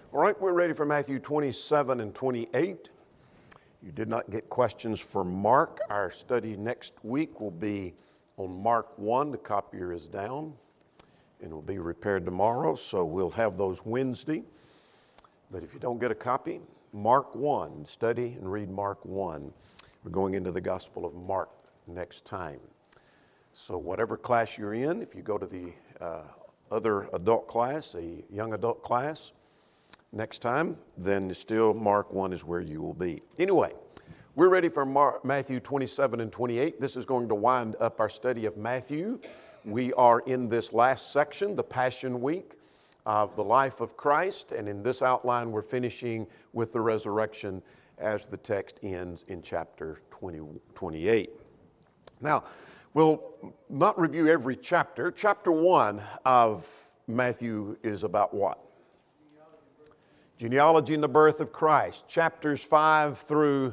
All right, we're ready for Matthew 27 and 28. You did not get questions for Mark. Our study next week will be on Mark 1. The copier is down and will be repaired tomorrow, so we'll have those Wednesday. But if you don't get a copy, Mark 1, study and read Mark 1. We're going into the Gospel of Mark next time. So whatever class you're in, if you go to the other adult class, a young adult class, next time, then still Mark 1 is where you will be. Anyway, we're ready for Matthew 27 and 28. This is going to wind up our study of Matthew. We are in this last section, the Passion Week of the life of Christ, and in this outline we're finishing with the resurrection as the text ends in chapter 28. Now, we'll not review every chapter. Chapter 1 of Matthew is about what? Genealogy and the birth of Christ. Chapters 5 through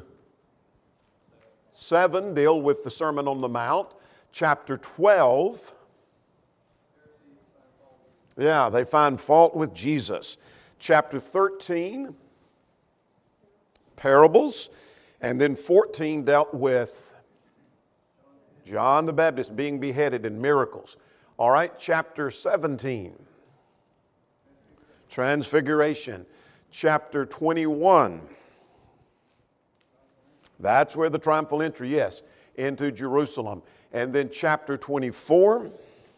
7 deal with the Sermon on the Mount. Chapter 12, they find fault with Jesus. Chapter 13, parables. And then 14 dealt with John the Baptist being beheaded and miracles. All right, chapter 17, transfiguration. Chapter 21, that's where the triumphal entry, into Jerusalem. And then chapter 24,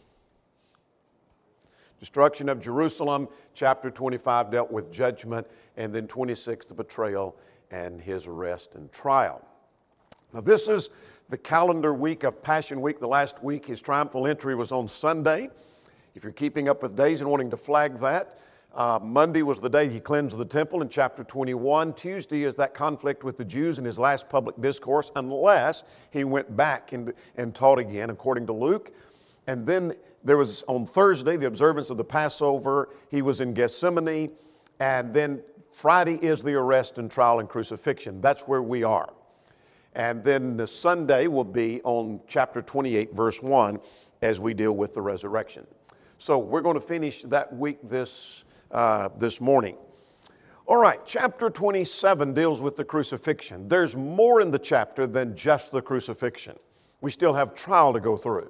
destruction of Jerusalem. Chapter 25 dealt with judgment. And then 26, the betrayal and his arrest and trial. Now this is the calendar week of Passion Week. The last week, his triumphal entry was on Sunday. If you're keeping up with days and wanting to flag that, Monday was the day he cleansed the temple in chapter 21. Tuesday is that conflict with the Jews in his last public discourse, unless he went back and taught again, according to Luke. And then there was on Thursday the observance of the Passover. He was in Gethsemane. And then Friday is the arrest and trial and crucifixion. That's where we are. And then the Sunday will be on chapter 28, verse 1, as we deal with the resurrection. So we're going to finish that week this morning. All right, chapter 27 deals with the crucifixion. There's more in the chapter than just the crucifixion. We still have trial to go through.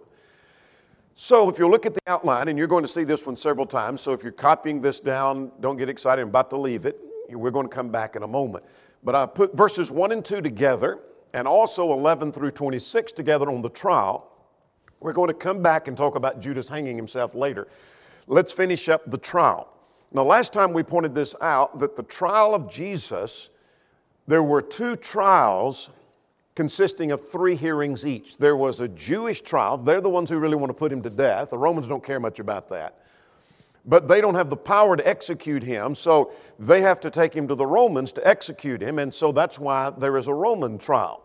So if you look at the outline, and you're going to see this one several times, so if you're copying this down, don't get excited, I'm about to leave it. We're going to come back in a moment. But I put verses 1 and 2 together, and also 11 through 26 together on the trial. We're going to come back and talk about Judas hanging himself later. Let's finish up the trial. Now, last time we pointed this out, that the trial of Jesus, there were two trials consisting of 3 hearings each. There was a Jewish trial. They're the ones who really want to put him to death. The Romans don't care much about that. But they don't have the power to execute him, so they have to take him to the Romans to execute him, and so that's why there is a Roman trial.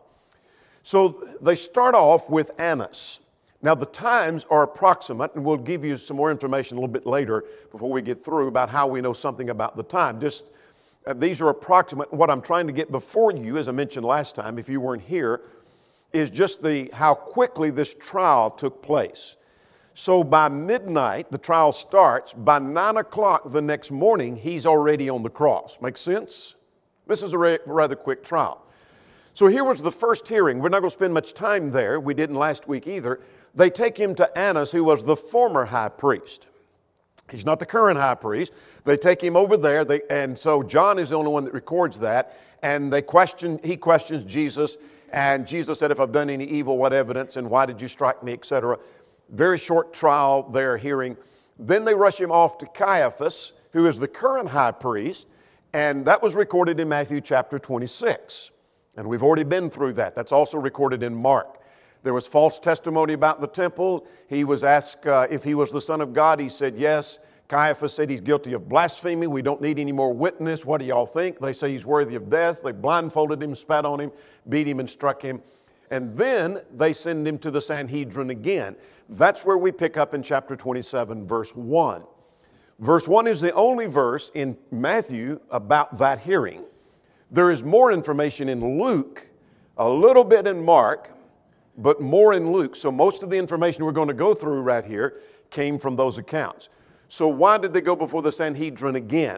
So they start off with Annas. Now, the times are approximate, and we'll give you some more information a little bit later before we get through about how we know something about the time. These are approximate. What I'm trying to get before you, as I mentioned last time, if you weren't here, is just how quickly this trial took place. So by midnight, the trial starts. By 9 o'clock the next morning, he's already on the cross. Make sense? This is a rather quick trial. So here was the first hearing. We're not going to spend much time there. We didn't last week either. They take him to Annas, who was the former high priest. He's not the current high priest. They take him over there, and so John is the only one that records that. And he questions Jesus, and Jesus said, "If I've done any evil, what evidence, and why did you strike me," etc. Very short trial they're hearing. Then they rush him off to Caiaphas, who is the current high priest, and that was recorded in Matthew chapter 26. And we've already been through that. That's also recorded in Mark. There was false testimony about the temple. He was asked if he was the Son of God. He said yes. Caiaphas said he's guilty of blasphemy. We don't need any more witness. What do y'all think? They say he's worthy of death. They blindfolded him, spat on him, beat him, and struck him. And then they send him to the Sanhedrin again. That's where we pick up in chapter 27, verse 1. Verse 1 is the only verse in Matthew about that hearing. There is more information in Luke, a little bit in Mark, but more in Luke. So most of the information we're going to go through right here came from those accounts. So why did they go before the Sanhedrin again?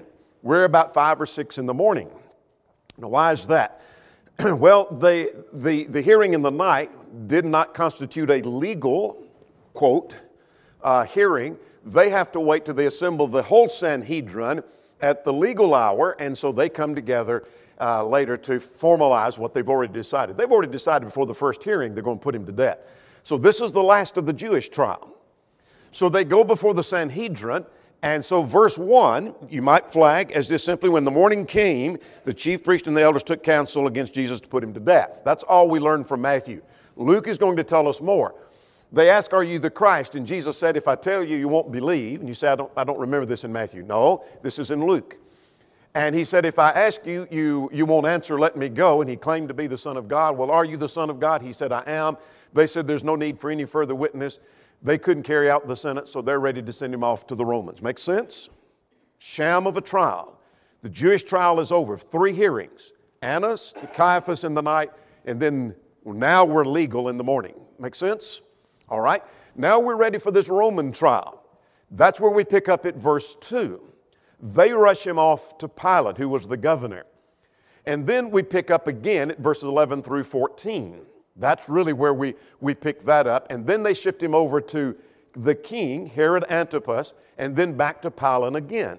We're about 5 or 6 in the morning. Now, why is that? Well, the hearing in the night did not constitute a legal, quote, hearing. They have to wait till they assemble the whole Sanhedrin at the legal hour, and so they come together later to formalize what they've already decided. They've already decided before the first hearing they're going to put him to death. So this is the last of the Jewish trial. So they go before the Sanhedrin, and so verse 1, you might flag as just simply, when the morning came, the chief priest and the elders took counsel against Jesus to put him to death. That's all we learn from Matthew. Luke is going to tell us more. They ask, are you the Christ? And Jesus said, if I tell you, you won't believe. And you say, I don't remember this in Matthew. No, this is in Luke. And he said, if I ask you, you won't answer, let me go. And he claimed to be the Son of God. Well, are you the Son of God? He said, I am. They said, there's no need for any further witness. They couldn't carry out the sentence, so they're ready to send him off to the Romans. Make sense? Sham of a trial. The Jewish trial is over. 3 hearings. Annas to Caiaphas in the night, and then now we're legal in the morning. Make sense? All right. Now we're ready for this Roman trial. That's where we pick up at verse 2. They rush him off to Pilate, who was the governor. And then we pick up again at verses 11 through 14. That's really where we pick that up. And then they shift him over to the king, Herod Antipas, and then back to Pilate again.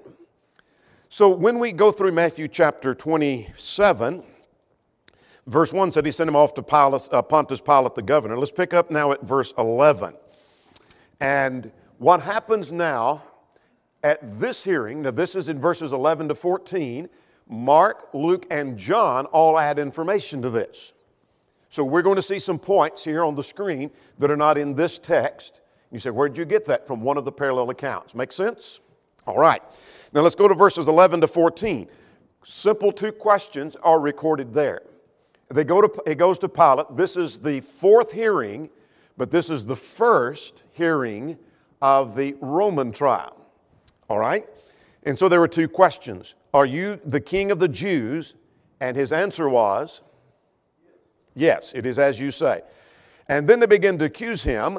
So when we go through Matthew chapter 27, verse 1 said he sent him off to Pontius Pilate, the governor. Let's pick up now at verse 11. And what happens now at this hearing, now this is in verses 11 to 14, Mark, Luke, and John all add information to this. So we're going to see some points here on the screen that are not in this text. You say, where did you get that from? One of the parallel accounts. Make sense? All right. Now let's go to verses 11 to 14. Simple 2 questions are recorded there. It goes to Pilate. This is the 4th hearing, but this is the first hearing of the Roman trial. All right? And so there were 2 questions. Are you the king of the Jews? And his answer was, yes, it is as you say. And then they began to accuse him,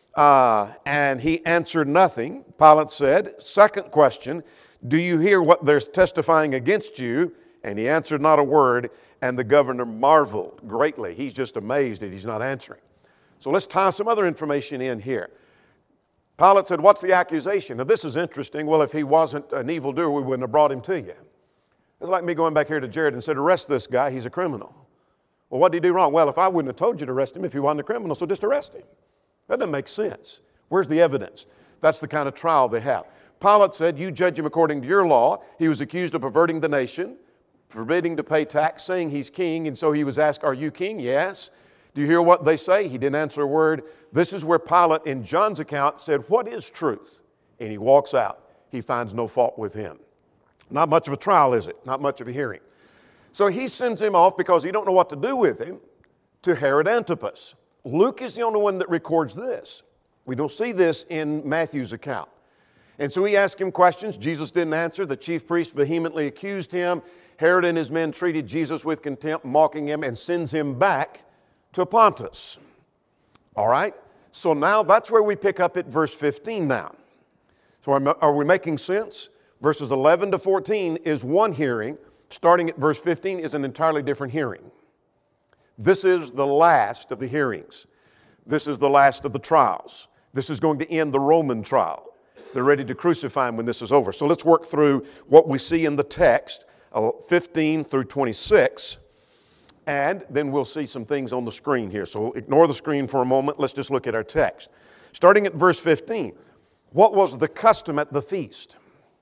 and he answered nothing. Pilate said, 2nd question, do you hear what they're testifying against you? And he answered not a word, and the governor marveled greatly. He's just amazed that he's not answering. So let's tie some other information in here. Pilate said, what's the accusation? Now this is interesting. Well, if he wasn't an evildoer, we wouldn't have brought him to you. It's like me going back here to Jared and said, arrest this guy, he's a criminal. Well, what did he do wrong? Well, if I wouldn't have told you to arrest him if he wasn't a criminal, so just arrest him. That doesn't make sense. Where's the evidence? That's the kind of trial they have. Pilate said, you judge him according to your law. He was accused of perverting the nation, forbidding to pay tax, saying he's king, and so he was asked, are you king? Yes. Do you hear what they say? He didn't answer a word. This is where Pilate, in John's account, said, what is truth? And he walks out. He finds no fault with him. Not much of a trial, is it? Not much of a hearing. So he sends him off because he don't know what to do with him to Herod Antipas. Luke is the only one that records this. We don't see this in Matthew's account. And so he asked him questions. Jesus didn't answer. The chief priest vehemently accused him. Herod and his men treated Jesus with contempt, mocking him, and sends him back to Pontus. All right? So now that's where we pick up at verse 15 now. So are we making sense? Verses 11 to 14 is one hearing. Starting at verse 15 is an entirely different hearing. This is the last of the hearings. This is the last of the trials. This is going to end the Roman trial. They're ready to crucify him when this is over. So let's work through what we see in the text, 15 through 26, and then we'll see some things on the screen here. So ignore the screen for a moment. Let's just look at our text. Starting at verse 15, what was the custom at the feast?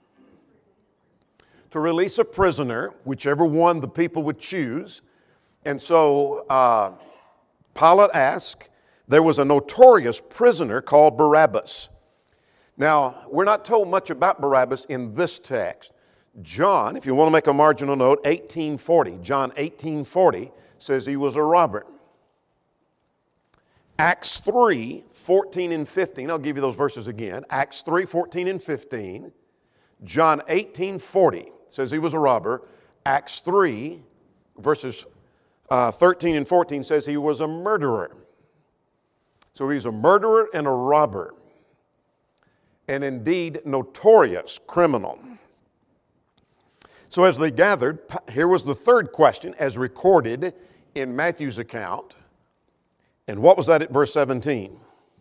To release a prisoner, whichever one the people would choose. And so Pilate asked, there was a notorious prisoner called Barabbas. Now, we're not told much about Barabbas in this text. John, if you want to make a marginal note, 1840. John 1840 says he was a robber. Acts 3, 14 and 15. I'll give you those verses again. Acts 3, 14 and 15. John 18:40 says he was a robber. Acts 3, verses 13 and 14 says he was a murderer. So he's a murderer and a robber. And indeed, notorious criminal. So as they gathered, here was the third question as recorded in Matthew's account. And what was that at verse 17?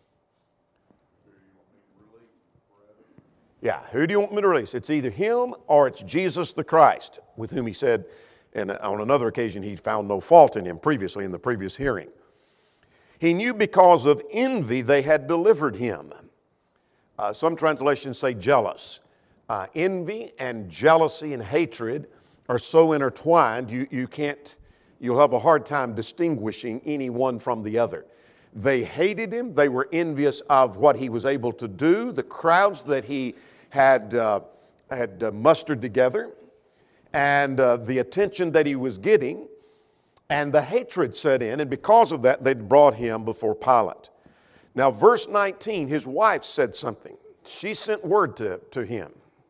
Yeah, who do you want me to release? It's either him or it's Jesus the Christ, with whom he said, and on another occasion he found no fault in him previously in the previous hearing. He knew because of envy they had delivered him. Some translations say jealous. Envy and jealousy and hatred are so intertwined you'll have a hard time distinguishing any one from the other. They hated him. They were envious of what he was able to do, the crowds that he had mustered together, and the attention that he was getting, and the hatred set in, and because of that, they'd brought him before Pilate. Now, verse 19, his wife said something. She sent word to him.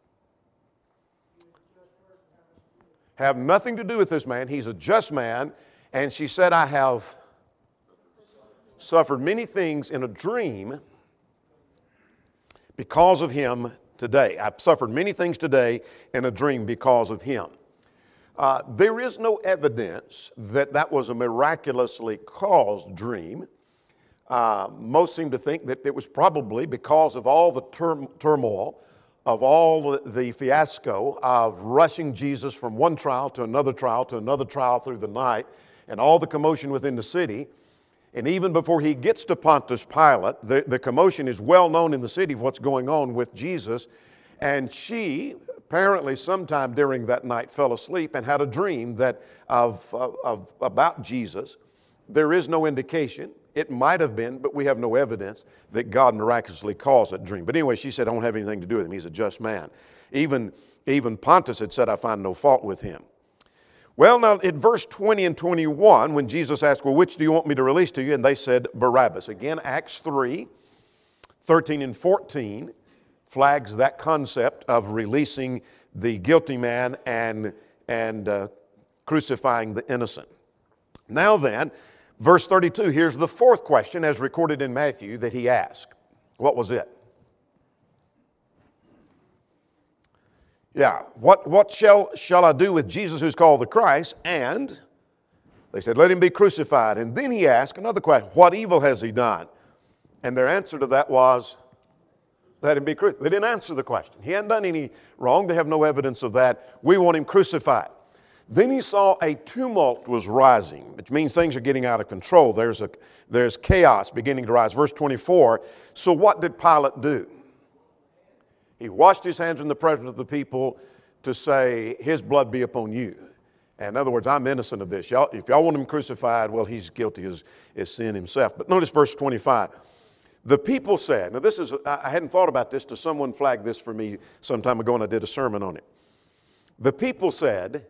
Have nothing to do with this man. He's a just man. And she said, I have suffered many things in a dream because of him today. I've suffered many things today in a dream because of him. There is no evidence that was a miraculously caused dream. Most seem to think that it was probably because of all the turmoil, of all the fiasco of rushing Jesus from one trial to another trial to another trial through the night, and all the commotion within the city. And even before he gets to Pontius Pilate, the commotion is well known in the city of what's going on with Jesus. And she apparently sometime during that night fell asleep and had a dream about Jesus. There is no indication. It might have been, but we have no evidence that God miraculously caused that dream. But anyway, she said, I don't have anything to do with him. He's a just man. Even Pontius had said, I find no fault with him. Well, now, in verse 20 and 21, when Jesus asked, well, which do you want me to release to you? And they said, Barabbas. Again, Acts 3, 13 and 14 flags that concept of releasing the guilty man and crucifying the innocent. Now then, verse 32, here's the fourth question as recorded in Matthew that he asked. What was it? Yeah, what shall I do with Jesus who's called the Christ? And they said, let him be crucified. And then he asked another question, what evil has he done? And their answer to that was, let him be crucified. They didn't answer the question. He hadn't done any wrong. They have no evidence of that. We want him crucified. Then he saw a tumult was rising, which means things are getting out of control. There's chaos beginning to rise. Verse 24, so what did Pilate do? He washed his hands in the presence of the people to say, his blood be upon you. And in other words, I'm innocent of this. If y'all want him crucified, well, he's guilty as sin himself. But notice verse 25. The people said, now this is, I hadn't thought about this till someone flagged this for me some time ago and I did a sermon on it. The people said,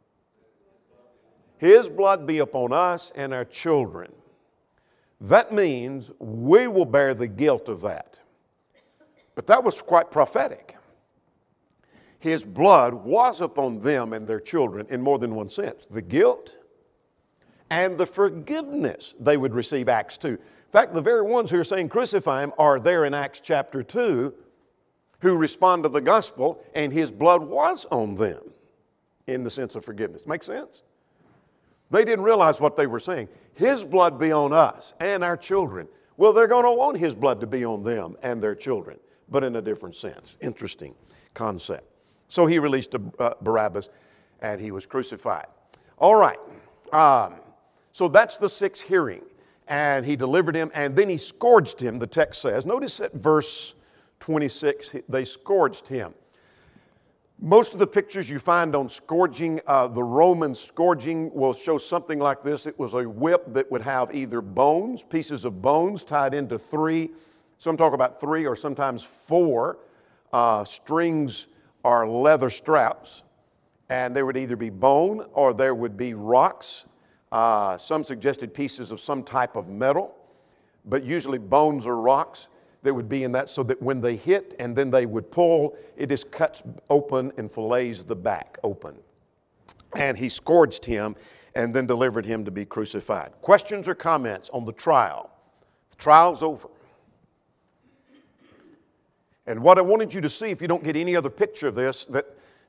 his blood be upon us and our children. That means we will bear the guilt of that. But that was quite prophetic. His blood was upon them and their children in more than one sense. The guilt and the forgiveness they would receive, Acts 2. In fact, the very ones who are saying crucify him are there in Acts chapter 2 who respond to the gospel, and his blood was on them in the sense of forgiveness. Make sense? They didn't realize what they were saying. His blood be on us and our children. Well, they're going to want his blood to be on them and their children, but in a different sense. Interesting concept. So he released Barabbas and he was crucified. All right. So that's the sixth hearing. And he delivered him and then he scourged him, the text says. Notice at verse 26, they scourged him. Most of the pictures you find on scourging, the Roman scourging will show something like this. It was a whip that would have either bones, pieces of bones tied into three. Some talk about three or sometimes four strings or leather straps. And there would either be bone or there would be rocks. Some suggested pieces of some type of metal, but usually bones or rocks that would be in that so that when they hit and then they would pull, it just cuts open and fillets the back open. And he scourged him and then delivered him to be crucified. Questions or comments on the trial? The trial's over. And what I wanted you to see, if you don't get any other picture of this, that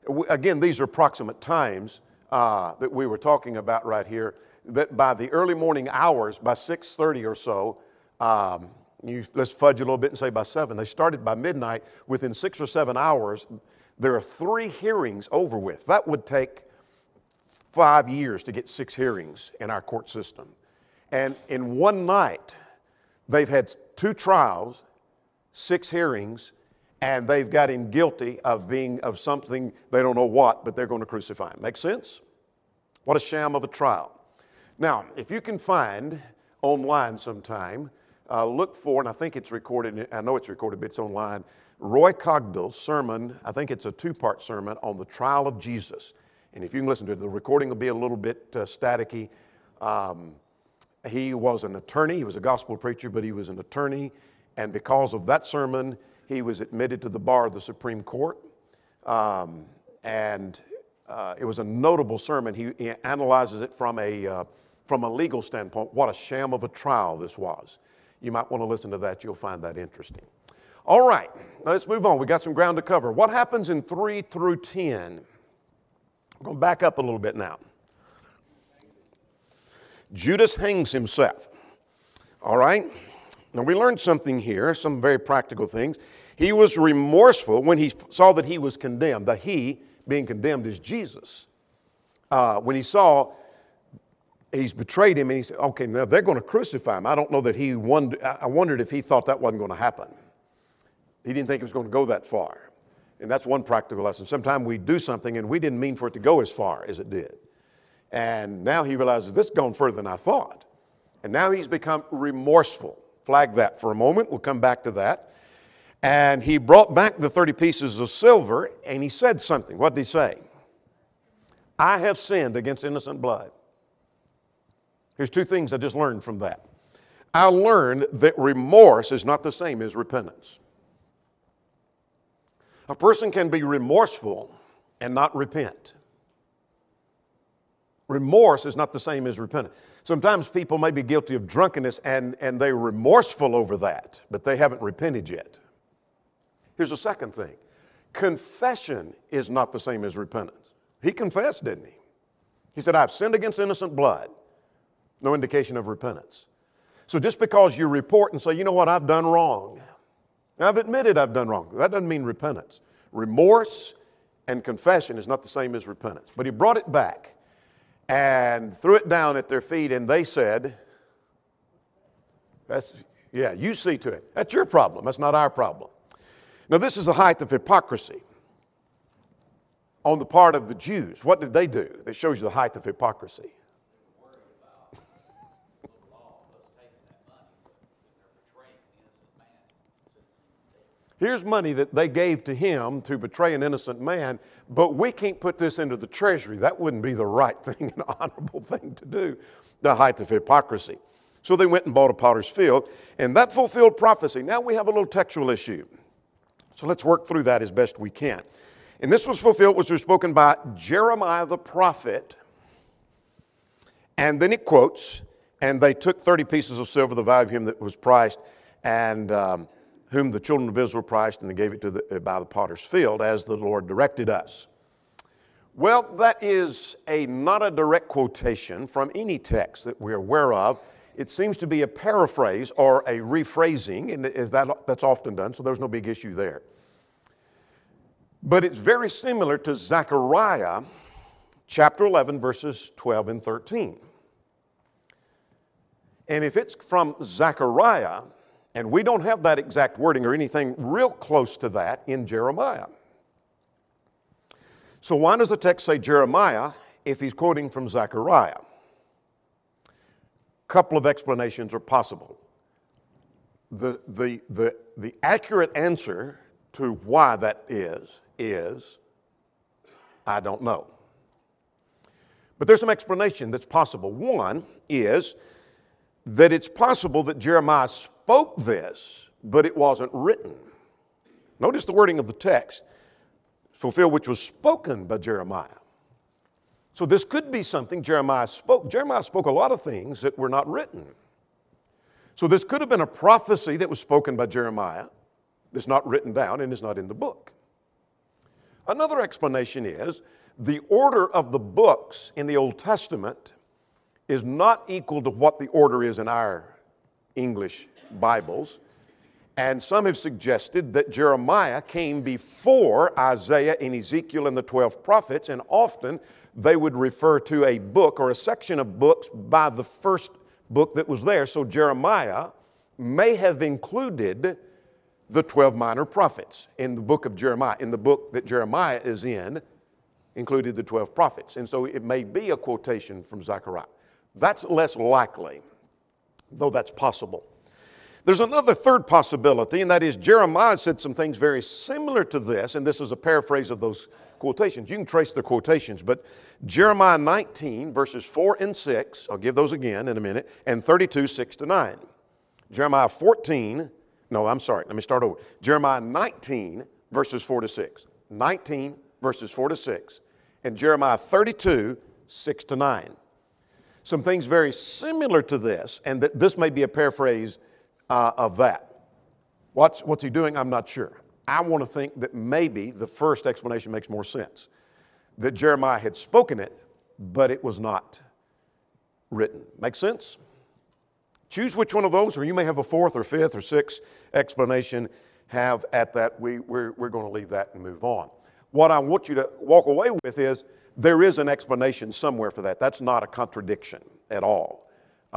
Again, these are approximate times that we were talking about right here, that by the early morning hours, by 6:30 or so, let's fudge a little bit and say by 7. They started by midnight. Within 6 or 7 hours, there are 3 hearings over with. That would take 5 years to get 6 hearings in our court system. And in one night, they've had 2 trials, 6 hearings, and they've got him guilty of something, they don't know what, but they're going to crucify him. Make sense? What a sham of a trial. Now, if you can find online sometime, look for, and I think it's recorded, I know it's recorded, but it's online, Roy Cogdill's sermon. I think it's a 2-part sermon on the trial of Jesus. And if you can listen to it, the recording will be a little bit staticky. He was an attorney. He was a gospel preacher, but he was an attorney. And because of that sermon, he was admitted to the bar of the Supreme Court. It was a notable sermon. He analyzes it from a legal standpoint. What a sham of a trial this was. You might want to listen to that. You'll find that interesting. All right, now let's move on. We got some ground to cover. What happens in 3 through 10? I'm going to back up a little bit now. Judas hangs himself. All right? Now we learned something here, some very practical things. He was remorseful when he saw that he was condemned. The he being condemned is Jesus. When he saw he's betrayed him, and he said, okay, now they're going to crucify him. I don't know that I wondered if he thought that wasn't going to happen. He didn't think it was going to go that far. And that's one practical lesson. Sometimes we do something and we didn't mean for it to go as far as it did. And now he realizes this has gone further than I thought. And now he's become remorseful. Flag that for a moment. We'll come back to that. And he brought back the 30 pieces of silver and he said something. What did he say? I have sinned against innocent blood. Here's 2 things I just learned from that. I learned that remorse is not the same as repentance. A person can be remorseful and not repent. Remorse is not the same as repentance. Sometimes people may be guilty of drunkenness and they're remorseful over that, but they haven't repented yet. Here's the second thing. Confession is not the same as repentance. He confessed, didn't he? He said, I've sinned against innocent blood. No indication of repentance. So just because you report and say, you know what, I've done wrong. Now, I've admitted I've done wrong. That doesn't mean repentance. Remorse and confession is not the same as repentance. But he brought it back and threw it down at their feet, and they said, you see to it. That's your problem. That's not our problem. Now, this is the height of hypocrisy on the part of the Jews. What did they do? That shows you the height of hypocrisy. Here's money that they gave to him to betray an innocent man, but we can't put this into the treasury. That wouldn't be the right thing, an honorable thing to do. The height of hypocrisy. So they went and bought a potter's field, and that fulfilled prophecy. Now we have a little textual issue. So let's work through that as best we can. And this was fulfilled, which was spoken by Jeremiah the prophet. And then it quotes, and they took 30 pieces of silver, the value of him that was priced, and whom the children of Israel priced, and they gave it to by the potter's field, as the Lord directed us. Well, that is not a direct quotation from any text that we're aware of. It seems to be a paraphrase or a rephrasing, and that's often done, so there's no big issue there. But it's very similar to Zechariah chapter 11, verses 12 and 13. And if it's from Zechariah, and we don't have that exact wording or anything real close to that in Jeremiah. So why does the text say Jeremiah if he's quoting from Zechariah? Couple of explanations are possible. The accurate answer to why that is I don't know. But there's some explanation that's possible. One is that it's possible that Jeremiah spoke this, but it wasn't written. Notice the wording of the text. Fulfill which was spoken by Jeremiah. So this could be something Jeremiah spoke. Jeremiah spoke a lot of things that were not written. So this could have been a prophecy that was spoken by Jeremiah that's not written down and is not in the book. Another explanation is the order of the books in the Old Testament is not equal to what the order is in our English Bibles. And some have suggested that Jeremiah came before Isaiah and Ezekiel and the 12 prophets, and often they would refer to a book or a section of books by the first book that was there. So Jeremiah may have included the 12 minor prophets in the book of Jeremiah. In the book that Jeremiah is in, included the 12 prophets. And so it may be a quotation from Zechariah. That's less likely, though that's possible. There's another third possibility, and that is Jeremiah said some things very similar to this, and this is a paraphrase of those quotations. You can trace the quotations, but Jeremiah 19, verses 4 and 6, I'll give those again in a minute, and 32, 6 to 9. Jeremiah 14, let me start over. Jeremiah 19, verses 4 to 6. 19, verses 4 to 6. And Jeremiah 32, 6 to 9. Some things very similar to this, and that this may be a paraphrase of that. What's he doing? I'm not sure. I want to think that maybe the first explanation makes more sense. That Jeremiah had spoken it, but it was not written. Make sense? Choose which one of those, or you may have a fourth or fifth or sixth explanation. Have at that. We're going to leave that and move on. What I want you to walk away with is there is an explanation somewhere for that. That's not a contradiction at all.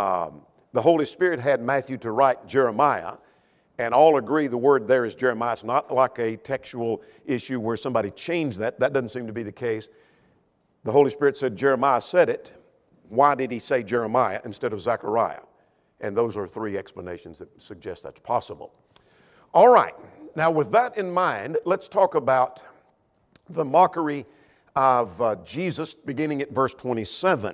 The Holy Spirit had Matthew to write Jeremiah, and all agree the word there is Jeremiah. It's not like a textual issue where somebody changed that. That doesn't seem to be the case. The Holy Spirit said Jeremiah said it. Why did he say Jeremiah instead of Zechariah? And those are three explanations that suggest that's possible. All right. Now, with that in mind, let's talk about the mockery of Jesus, beginning at verse 27.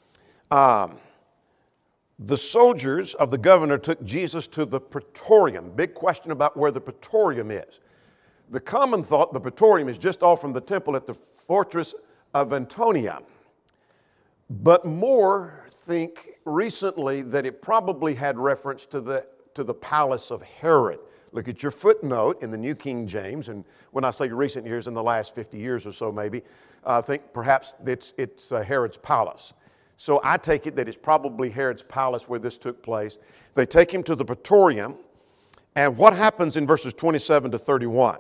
The soldiers of the governor took Jesus to the praetorium. Big question about where the praetorium is. The common thought, the praetorium is just off from the temple at the fortress of Antonia. But more think recently that it probably had reference to the palace of Herod. Look at your footnote in the New King James, and when I say recent years, in the last 50 years or so maybe, I think perhaps it's Herod's palace. So I take it that it's probably Herod's palace where this took place. They take him to the praetorium, and what happens in verses 27 to 31?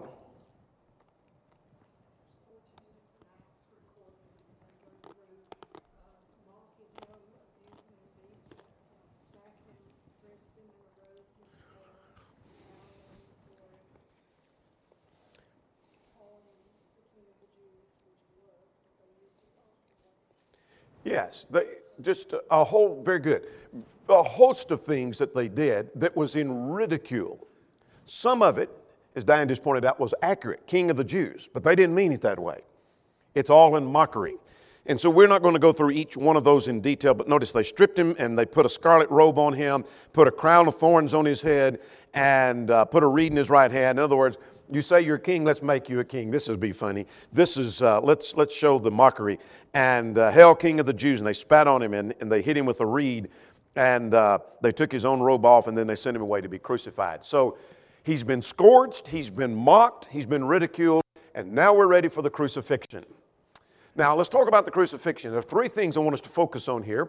Yes, just a whole, very good. A host of things that they did that was in ridicule. Some of it, as Diane just pointed out, was accurate, King of the Jews, but they didn't mean it that way. It's all in mockery. And so we're not going to go through each one of those in detail, but notice they stripped him and they put a scarlet robe on him, put a crown of thorns on his head, and put a reed in his right hand. In other words, you say you're king, let's make you a king. This would be funny. This is, let's show the mockery. And Hail, King of the Jews. And they spat on him and they hit him with a reed. And they took his own robe off and then they sent him away to be crucified. So he's been scourged, he's been mocked, he's been ridiculed, and now we're ready for the crucifixion. Now let's talk about the crucifixion. There are three things I want us to focus on here.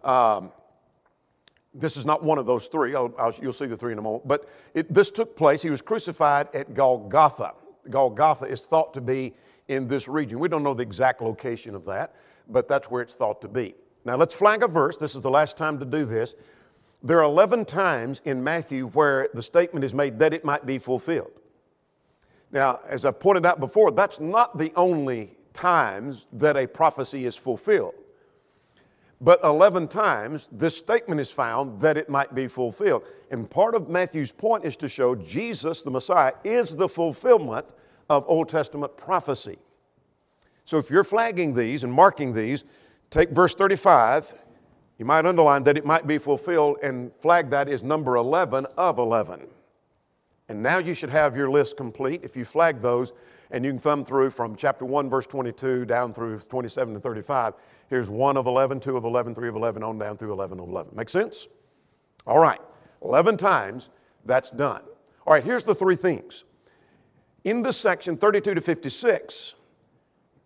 This is not one of those three. You'll see the three in a moment. But this took place. He was crucified at Golgotha. Golgotha is thought to be in this region. We don't know the exact location of that, but that's where it's thought to be. Now let's flag a verse. This is the last time to do this. There are 11 times in Matthew where the statement is made that it might be fulfilled. Now, as I've pointed out before, that's not the only times that a prophecy is fulfilled. But 11 times this statement is found that it might be fulfilled. And part of Matthew's point is to show Jesus, the Messiah, is the fulfillment of Old Testament prophecy. So if you're flagging these and marking these, take verse 35, you might underline that it might be fulfilled and flag that as number 11 of 11. And now you should have your list complete if you flag those, and you can thumb through from chapter 1, verse 22 down through 27 to 35. Here's 1 of 11, 2 of 11, 3 of 11, on down through 11 of 11. Make sense? All right, 11 times that's done. All right, here's the three things. In this section, 32 to 56,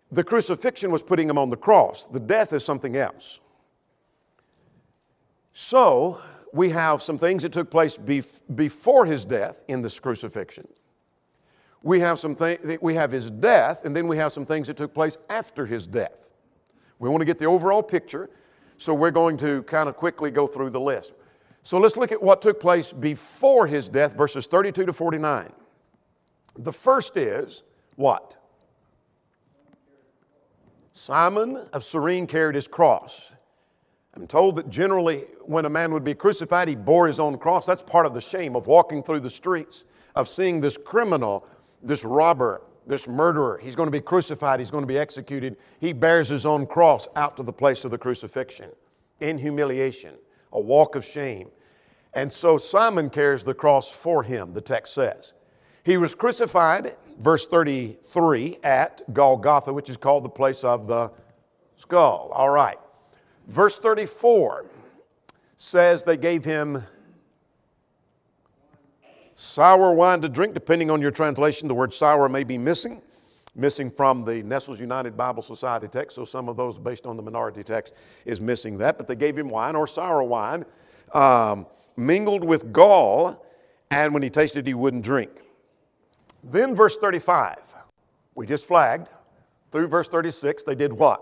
The crucifixion was putting him on the cross. The death is something else. So, we have some things that took place before his death in this crucifixion. We have his death, and then we have some things that took place after his death. We want to get the overall picture, so we're going to kind of quickly go through the list. So let's look at what took place before his death, verses 32 to 49. The first is what? Simon of Cyrene carried his cross. I'm told that generally when a man would be crucified, he bore his own cross. That's part of the shame of walking through the streets, of seeing this criminal, this robber, this murderer. He's going to be crucified. He's going to be executed. He bears his own cross out to the place of the crucifixion in humiliation, a walk of shame. And so Simon carries the cross for him, the text says. He was crucified, verse 33, at Golgotha, which is called the place of the skull. All right. Verse 34 says they gave him sour wine to drink. Depending on your translation, the word sour may be missing from the Nestle's United Bible Society text. So some of those based on the minority text is missing that. But they gave him wine, or sour wine, mingled with gall, and when he tasted, he wouldn't drink. Then verse 35, we just flagged. Through verse 36, they did what?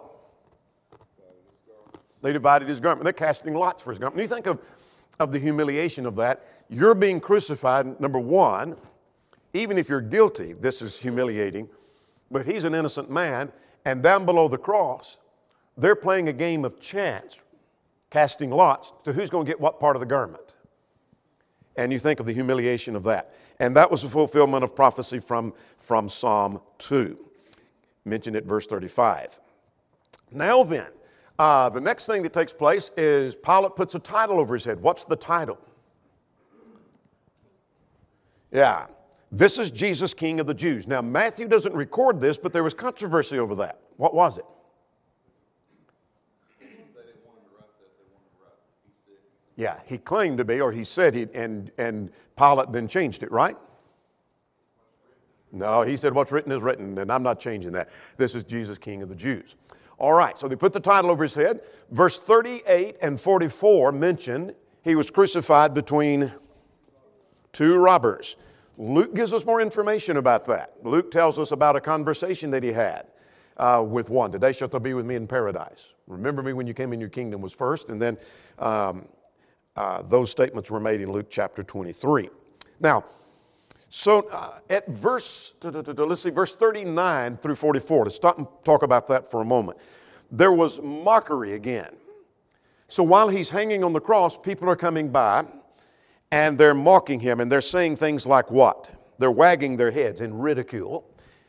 They divided his garment. They're casting lots for his garment. When you think of the humiliation of that, you're being crucified, number one, even if you're guilty, this is humiliating, but he's an innocent man, and down below the cross, they're playing a game of chance, casting lots to who's going to get what part of the garment. And you think of the humiliation of that. And that was a fulfillment of prophecy from Psalm 2, mentioned at verse 35. Now then, the next thing that takes place is Pilate puts a title over his head. What's the title? Yeah, this is Jesus, King of the Jews. Now, Matthew doesn't record this, but there was controversy over that. What was it? Yeah, he claimed to be, or he said he, and Pilate then changed it, right? No, he said what's written is written, and I'm not changing that. This is Jesus, King of the Jews. All right, so they put the title over his head. Verse 38 and 44 mention he was crucified between two robbers. Luke gives us more information about that. Luke tells us about a conversation that he had with one. Today shalt thou be with me in paradise. Remember me when you came in your kingdom was first, and then those statements were made in Luke chapter 23. Now, so at verse 39 through 44, to stop and talk about that for a moment, there was mockery again. So while he's hanging on the cross, people are coming by and they're mocking him, and they're saying things like what? They're wagging their heads in ridicule.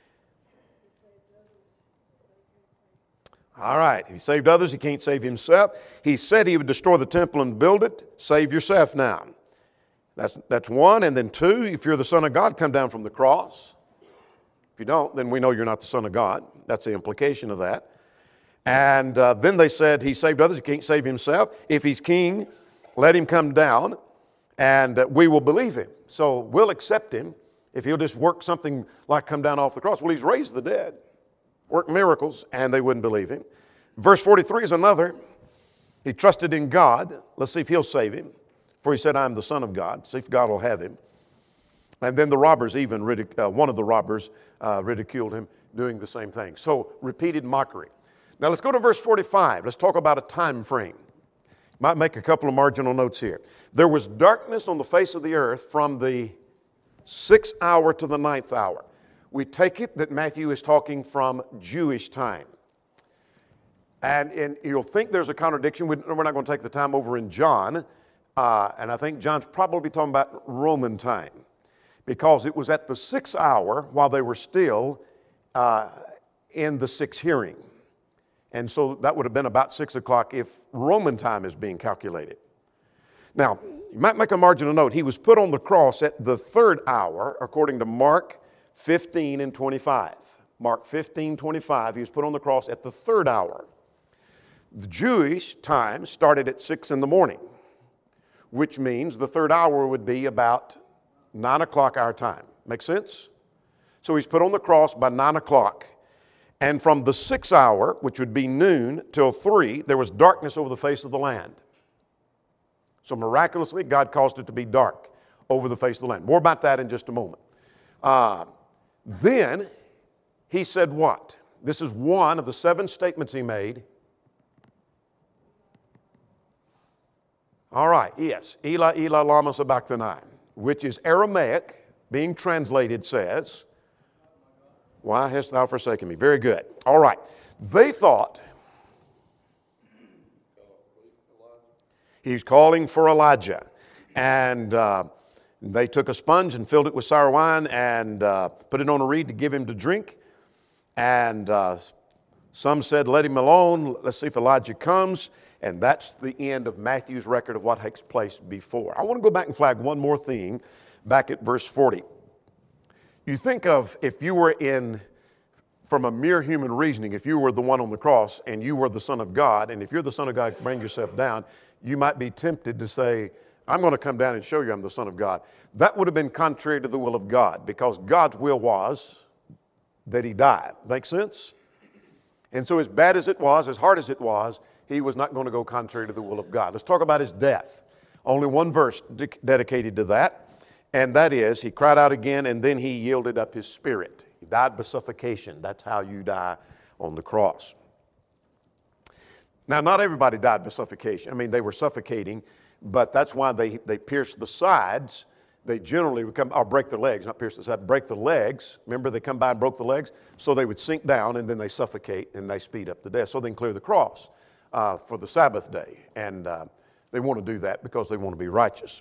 All right, he saved others, he can't save himself. He said he would destroy the temple and build it. Save yourself now. That's one. And then two, if you're the Son of God, come down from the cross. If you don't, then we know you're not the Son of God. That's the implication of that. And then they said he saved others, he can't save himself. If he's king, let him come down and we will believe him. So we'll accept him if he'll just work something like come down off the cross. Well, he's raised the dead, worked miracles, and they wouldn't believe him. Verse 43 is another. He trusted in God. Let's see if he'll save him. For he said, I am the Son of God. See if God will have him. And then the robbers, even one of the robbers ridiculed him, doing the same thing. So repeated mockery. Now let's go to verse 45. Let's talk about a time frame. Might make a couple of marginal notes here. There was darkness on the face of the earth from the 6th hour to the 9th hour. We take it that Matthew is talking from Jewish time. And you'll think there's a contradiction. We're not going to take the time over in John. And I think John's probably talking about Roman time, because it was at the 6th hour while they were still in the 6th hearing. And so that would have been about 6 o'clock if Roman time is being calculated. Now, you might make a marginal note. He was put on the cross at the 3rd hour, according to Mark 15 and 25. Mark 15, 25, he was put on the cross at the 3rd hour. The Jewish time started at 6 in the morning, which means the 3rd hour would be about 9 o'clock our time. Make sense? So he's put on the cross by 9 o'clock. And from the 6th hour, which would be noon, till 3, there was darkness over the face of the land. So miraculously, God caused it to be dark over the face of the land. More about that in just a moment. Then he said what? This is one of the 7 statements he made. All right, yes. Eli, Eli, lama sabachthani, which is Aramaic, being translated says, why hast thou forsaken me? Very good. All right. They thought he's calling for Elijah. And they took a sponge and filled it with sour wine and put it on a reed to give him to drink. And some said, let him alone. Let's see if Elijah comes. And that's the end of Matthew's record of what takes place before. I want to go back and flag one more thing back at verse 40. You think of if you were from a mere human reasoning, if you were the one on the cross and you were the Son of God, and if you're the Son of God, bring yourself down, you might be tempted to say, I'm going to come down and show you I'm the Son of God. That would have been contrary to the will of God, because God's will was that he died. Make sense? And so as bad as it was, as hard as it was, he was not going to go contrary to the will of God. Let's talk about his death. Only one verse dedicated to that, and that is, he cried out again, and then he yielded up his spirit. He died by suffocation. That's how you die on the cross. Now, not everybody died by suffocation. I mean, they were suffocating, but that's why they pierced the sides. They generally would come, or break their legs, not pierce the side, break the legs. Remember, they come by and broke the legs? So they would sink down, and then they suffocate, and they speed up the death, so they can clear the cross for the Sabbath day. And they want to do that because they want to be righteous.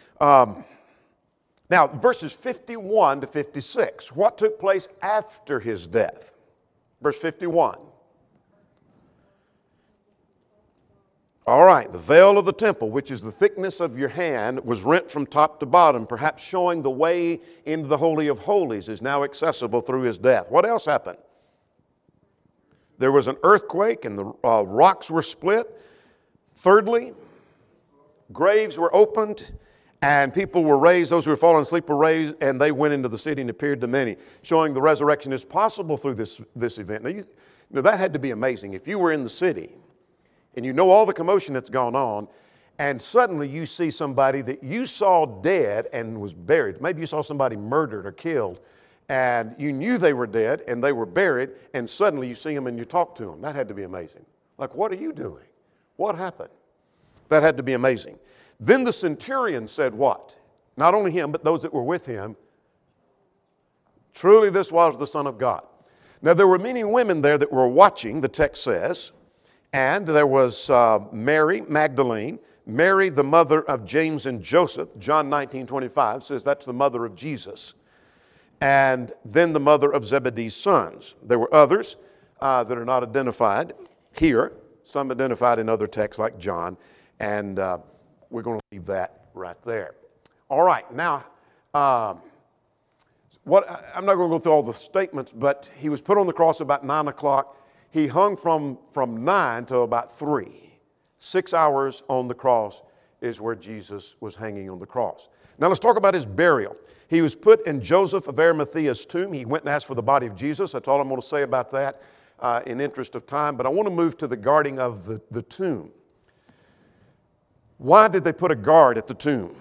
Now, verses 51 to 56. What took place after his death? Verse 51. All right, the veil of the temple, which is the thickness of your hand, was rent from top to bottom, perhaps showing the way into the Holy of Holies is now accessible through his death. What else happened? There was an earthquake and the rocks were split. Thirdly, graves were opened and people were raised. Those who were fallen asleep were raised, and they went into the city and appeared to many, showing the resurrection is possible through this event. Now, that had to be amazing. If you were in the city and you know all the commotion that's gone on, and suddenly you see somebody that you saw dead and was buried. Maybe you saw somebody murdered or killed, and you knew they were dead and they were buried, and suddenly you see them and you talk to them. That had to be amazing. Like, what are you doing? What happened? That had to be amazing. Then the centurion said what? Not only him, but those that were with him, truly this was the Son of God. Now there were many women there that were watching, the text says, and there was Mary Magdalene, Mary the mother of James and Joseph. John 19:25 says that's the mother of Jesus. And then the mother of Zebedee's sons. There were others that are not identified here, some identified in other texts like John, and we're going to leave that right there. All right, now, I'm not going to go through all the statements, but he was put on the cross about 9 o'clock. He hung from 9 to about 3. 6 hours on the cross is where Jesus was hanging on the cross. Now let's talk about his burial. He was put in Joseph of Arimathea's tomb. He went and asked for the body of Jesus. That's all I'm going to say about that in interest of time. But I want to move to the guarding of the tomb. Why did they put a guard at the tomb?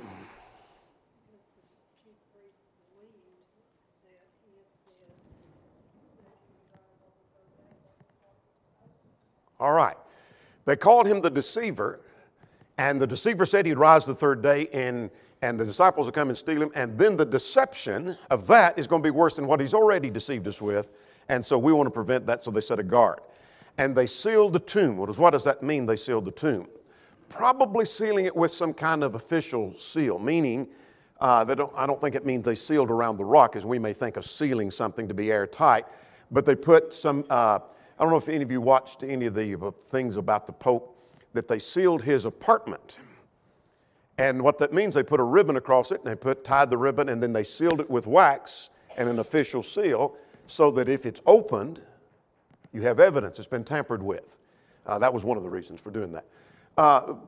All right. They called him the deceiver, and the deceiver said he'd rise the third day, and the disciples would come and steal him, and then the deception of that is going to be worse than what he's already deceived us with, and so we want to prevent that, so they set a guard. And they sealed the tomb. What does that mean, they sealed the tomb? Probably sealing it with some kind of official seal, meaning I don't think it means they sealed around the rock, as we may think of sealing something to be airtight, but they put some, I don't know if any of you watched any of the things about the Pope, that they sealed his apartment. And what that means, they put a ribbon across it, and they tied the ribbon, and then they sealed it with wax and an official seal, so that if it's opened, you have evidence it's been tampered with. That was one of the reasons for doing that.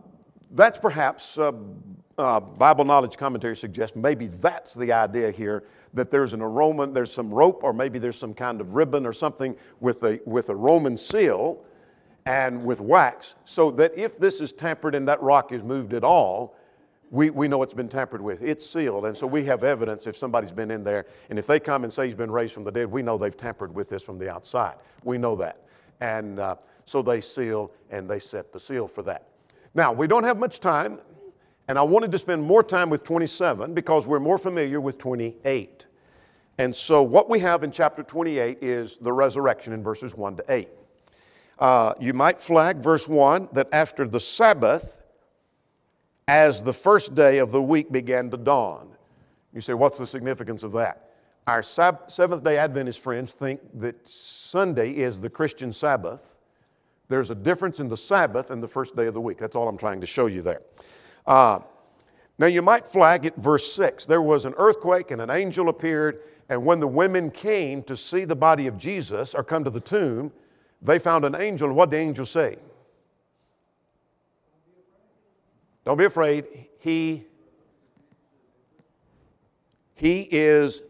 That's perhaps, Bible knowledge commentary suggests maybe that's the idea here, that there's an aroma, there's some rope, or maybe there's some kind of ribbon or something with a Roman seal and with wax, so that if this is tampered and that rock is moved at all, we know it's been tampered with. It's sealed, and so we have evidence if somebody's been in there, and if they come and say he's been raised from the dead, we know they've tampered with this from the outside. We know that. And so they seal and they set the seal for that. Now, we don't have much time, and I wanted to spend more time with 27 because we're more familiar with 28. And so what we have in chapter 28 is the resurrection in verses 1 to 8. You might flag verse 1 that after the Sabbath, as the first day of the week began to dawn. You say, what's the significance of that? Our Seventh-day Adventist friends think that Sunday is the Christian Sabbath. There's a difference in the Sabbath and the first day of the week. That's all I'm trying to show you there. Now you might flag it verse 6. There was an earthquake and an angel appeared, and when the women came to see the body of Jesus or come to the tomb, they found an angel, and what did the angel say? Don't be afraid. He is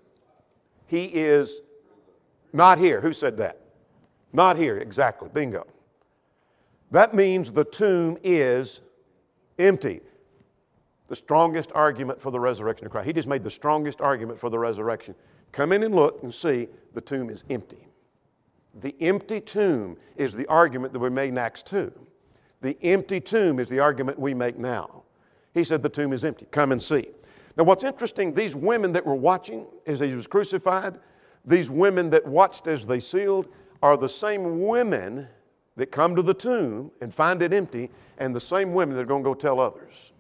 not here. Who said that? Not here, exactly. Bingo. That means the tomb is empty. The strongest argument for the resurrection of Christ. He just made the strongest argument for the resurrection. Come in and look and see the tomb is empty. The empty tomb is the argument that we made in Acts 2. The empty tomb is the argument we make now. He said the tomb is empty. Come and see. Now what's interesting, these women that were watching as he was crucified, these women that watched as they sealed, are the same women that come to the tomb and find it empty, and the same women that are going to go tell others.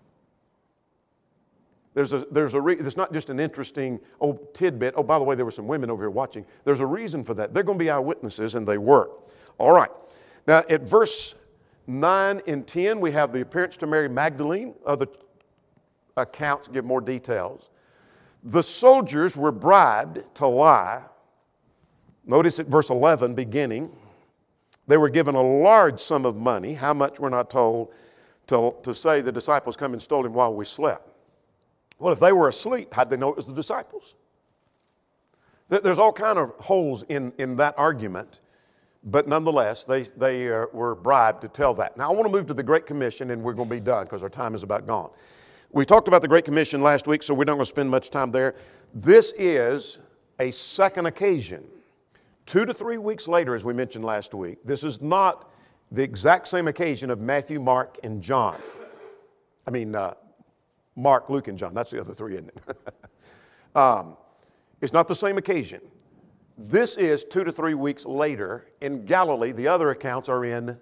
It's not just an interesting tidbit. Oh, by the way, there were some women over here watching. There's a reason for that. They're going to be eyewitnesses, and they were. All right. Now, at verse 9 and 10, we have the appearance to Mary Magdalene. Other accounts give more details. The soldiers were bribed to lie. Notice at verse 11 beginning, they were given a large sum of money. How much we're not told, to say the disciples come and stole him while we slept. Well, if they were asleep, how'd they know it was the disciples? There's all kind of holes in that argument, but nonetheless, they were bribed to tell that. Now, I want to move to the Great Commission, and we're going to be done because our time is about gone. We talked about the Great Commission last week, so we're not going to spend much time there. This is a second occasion. 2 to 3 weeks later, as we mentioned last week. This is not the exact same occasion of Matthew, Mark, and John. Mark, Luke, and John. That's the other three, isn't it? It's not the same occasion. This is 2 to 3 weeks later in Galilee. The other accounts are in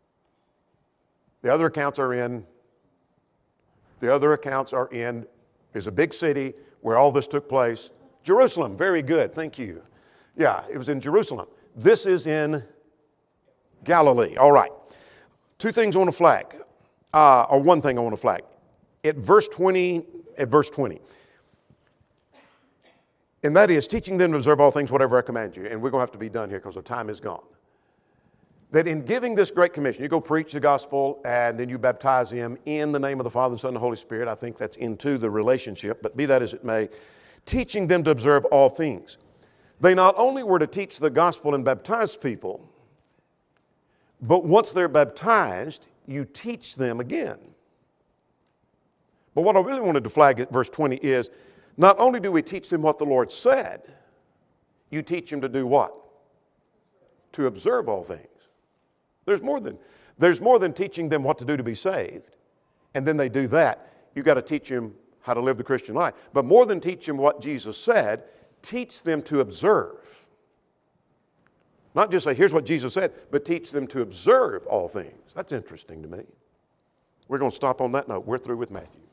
there's a big city where all this took place. Jerusalem, very good, thank you. Yeah, it was in Jerusalem. This is in Galilee. All right. Two things I want to flag, or one thing I want to flag. At verse 20, and that is teaching them to observe all things whatever I command you. And we're going to have to be done here because the time is gone. That in giving this Great Commission, you go preach the gospel and then you baptize them in the name of the Father, and Son, and the Holy Spirit. I think that's into the relationship, but be that as it may, teaching them to observe all things. They not only were to teach the gospel and baptize people, but once they're baptized, you teach them again. But what I really wanted to flag at verse 20 is, not only do we teach them what the Lord said, you teach them to do what? To observe all things. There's more than teaching them what to do to be saved. And then they do that. You've got to teach them how to live the Christian life. But more than teach them what Jesus said, teach them to observe. Not just say, here's what Jesus said, but teach them to observe all things. That's interesting to me. We're going to stop on that note. We're through with Matthew.